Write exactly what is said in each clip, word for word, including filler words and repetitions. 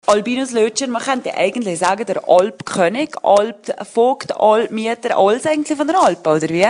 Albinus Lötscher, man könnte eigentlich sagen, der Alpkönig, Alpvogt, Alpmieter, alles eigentlich von der Alp, oder wie?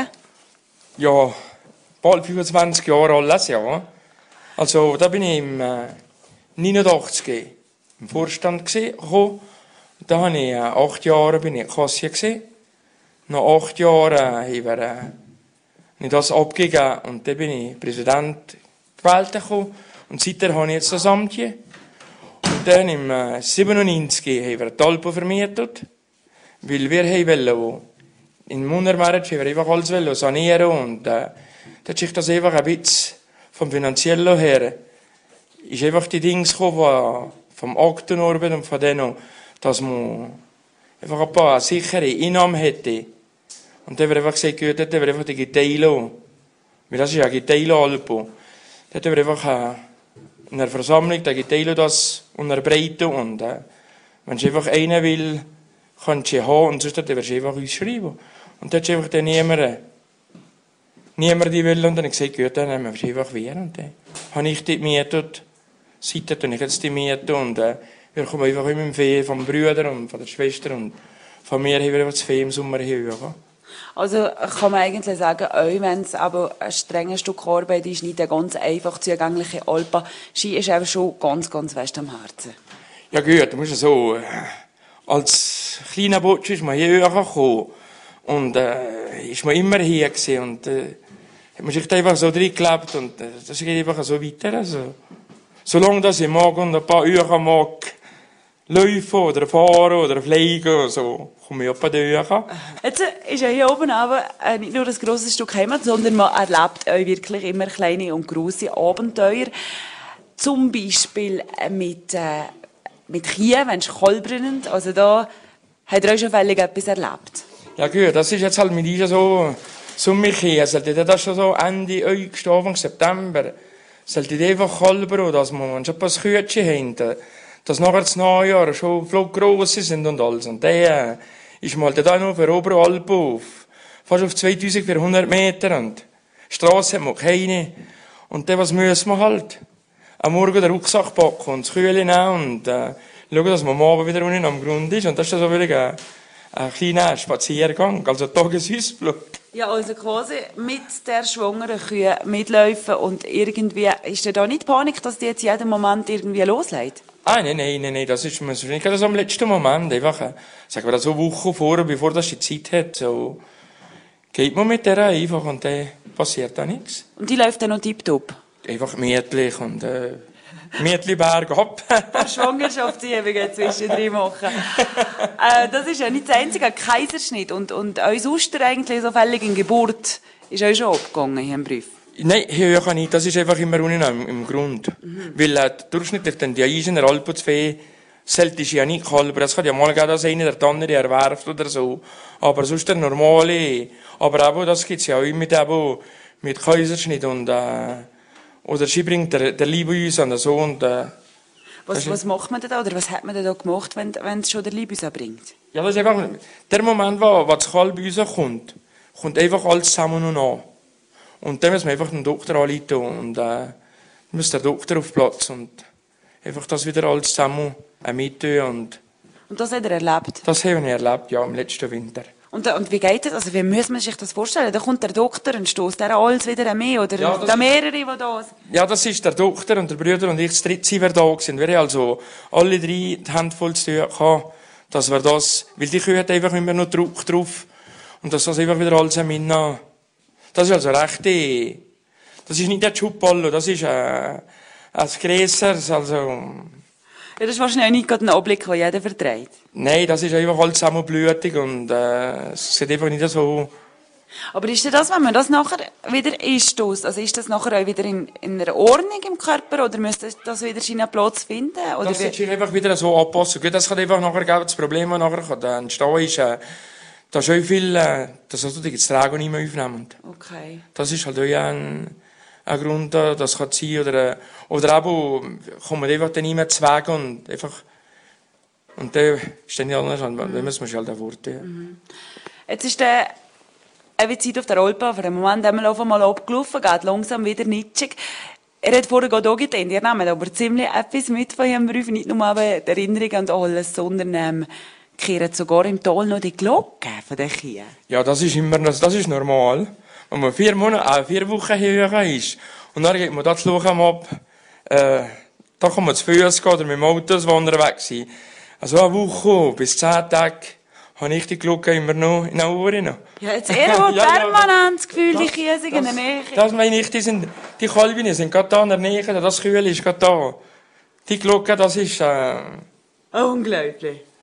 Ja, bald fünfundzwanzig Jahre alles, ja. Also, da bin ich im äh, neunundachtzig im Vorstand gekommen. Da habe ich äh, acht Jahre bin ich Kassier gesehen. Nach acht Jahren äh, haben wir äh, das abgegeben und dann bin ich Präsident gewählt gekommen. Und seitdem habe ich jetzt das Amt hier. Und dann im äh, siebenundneunzig haben wir die Alpen vermietet, weil wir wollten, in Munnermarkt haben wir einfach alles sanieren und äh, da hat sich das einfach ein bisschen vom Finanziellen her, ist einfach die Dinge gekommen vom Aktenarbeit und von denen, dass man einfach ein paar sichere Einnahmen hätte. Und dann haben wir einfach gesagt, gut, dort haben wir einfach die Geteilo, weil das ist ja Geteilo-Alpo, dort haben wir einfach äh, in der Versammlung, da Geteilo das unterbreiten und äh, wenn du einfach einen will, kannst du ihn haben und sonst wirst du einfach ausschreiben. Und dort ist einfach dann niemand, niemand die will und dann habe ich gesagt, gut, dann nehmen wir es einfach wieder. Und dann habe ich die gemietet, seitdem tue ich jetzt die Miete und äh, wir kommen einfach immer im Fee vom Bruder und von der Schwester und von mir haben wir einfach das Fee im Sommer hier. Also kann man eigentlich sagen, auch wenn es aber ein strenges Stück Arbeit ist, nicht eine ganz einfach zugängliche Alpa-Ski, ist aber schon ganz, ganz fest am Herzen. Ja gut, du musst so, äh, als kleiner Butsch ist man hierher gekommen und äh, ist man immer hier gewesen und äh, hat man sich da einfach so drin gelebt und äh, das geht einfach so weiter. Also, solange dass ich mag und ein paar Uhren mag, laufen oder fahren oder fliegen, so komme ich etwa da. Jetzt ist ja hier oben aber äh, nicht nur das grosse Stück Heimat, sondern man erlebt auch wirklich immer kleine und grosse Abenteuer. Zum Beispiel mit, äh, mit Kühen, wenn es Kalbrinnen, also da hat er auch schon völlig etwas erlebt. Ja gut, das ist jetzt halt mit ihr so, so mich hier, sollte das schon so Ende August, Anfang September, sollte die einfach kalbern, dass man schon ein paar Kühe haben, dass nachher das Neujahr schon flott gross sind und alles. Und der äh, ist mal da noch für Oberalp auf, fast auf zweitausendvierhundert Meter und Strasse hat man keine. Und dann, was müssen wir halt? Am Morgen den Rucksack packen und das Kühle nehmen und äh, schauen, dass man am Abend wieder unten am Grund ist. Und das ist so wirklich ein, ein kleiner Spaziergang, also Tagesausflug. Ja, also quasi mit der schwangeren Kühe mitläufen und irgendwie, ist da nicht Panik, dass die jetzt jeden Moment irgendwie loslegt? Ah, nein, nein, nein, nein, das ist mir nicht gerade so am letzten Moment, einfach, äh, sagen wir so Wochen vor, bevor das die Zeit hat, so, geht man mit der einfach und dann passiert da nichts. Und die läuft dann noch tipptopp? Einfach gemütlich und, äh, gemütlich Berg ab. Schwangerschaftsübungen zwischendrin machen. äh, das ist ja nicht das einzige, Kaiserschnitt und, und auch sonst eigentlich so fällig in Geburt ist auch schon abgegangen hier im Brief. Nein, hier ja nicht. Das ist einfach immer unten im, im Grund. Mhm. Weil äh, durchschnittlich dann die Eisen Alpenzfee selten ist ja nicht kalber. Es kann ja mal gehen, dass einer der andere erwerft oder so. Aber sonst der normale. Aber auch das gibt's ja auch immer mit, mit Kaiserschnitt und äh, oder sie bringt der, der Liebus an so und äh, was, was macht man denn da oder was hat man denn da gemacht, wenn wenn es schon der Liebus bringt? Ja, das ist einfach der Moment, wo, wo das Kalb kommt, kommt einfach alles zusammen noch an. Und dann muss man einfach den Doktor anrufen und äh, muss der Doktor auf Platz und einfach das wieder alles zusammen äh, mittun. Und, und das hat er erlebt? Das habe ich erlebt, ja, im letzten Winter. Und, und wie geht das? Also wie muss man sich das vorstellen? Da kommt der Doktor und stößt der alles wieder an mich oder ja, da mehrere, die da sind? Ja, das ist der Doktor und der Bruder und ich, das dritte sind wir da sind. Wir haben also alle drei die Hände voll zu tun gehabt, dass wir das, weil die Kühe hat einfach immer noch Druck drauf und dass das einfach wieder alles am Innen. Das ist also recht, das ist nicht der Schubballo, das ist äh, ein grösseres, also. Ja, das ist wahrscheinlich nicht gerade ein Anblick, den jeder verträgt. Nein, das ist einfach alles zusammenblutig und äh, es sieht einfach nicht so. Aber ist das, wenn man das nachher wieder einstößt, also ist das nachher auch wieder in, in einer Ordnung im Körper oder müsste das wieder seinen Platz finden? Oder das sich einfach wieder so anpassen. Gut, das kann einfach nachher geben, das Problem, das nachher entstehen ist, äh, da ist schon viel, äh, das hast du das Tragen nicht mehr aufnehmen. Okay. Das ist halt auch ein, ein Grund, das kann sein, oder, oder aber kommt man einfach dann nicht mehr zu Wege und einfach, und dann ist dann nicht anders, mhm. Dann muss man halt auch warten. Ja. Mhm. Jetzt ist der, eine Zeit auf der Alpe, für einen Moment einmal auf einmal abgelaufen, geht langsam wieder nitschig. Er hat vorher gerade auch gedacht, ihr nehmt aber ziemlich etwas mit von ihrem Beruf, nicht nur aber die Erinnerung an alles, sondern ähm, kehren sogar im Tal noch die Glocke von den Kühen. Ja, das ist immer, das, das ist normal. Wenn man vier Monate, äh, vier Wochen höher ist, und dann geht man da zu schauen, ab, äh, da kann man zu Fuß gehen oder mit dem Auto wandern weg sein. Also eine Woche bis zehn Tage habe ich die Glocke immer noch in der Uhr. Ja, jetzt eher wo Ja, ja, permanent das Gefühl, das- die Kühe sind in der Nähe. Das meine ich, die sind, die Kalbinnen sind gerade da in der Nähe, das Kühl ist gerade da. Die Glocke, das ist, äh, Unglaublich.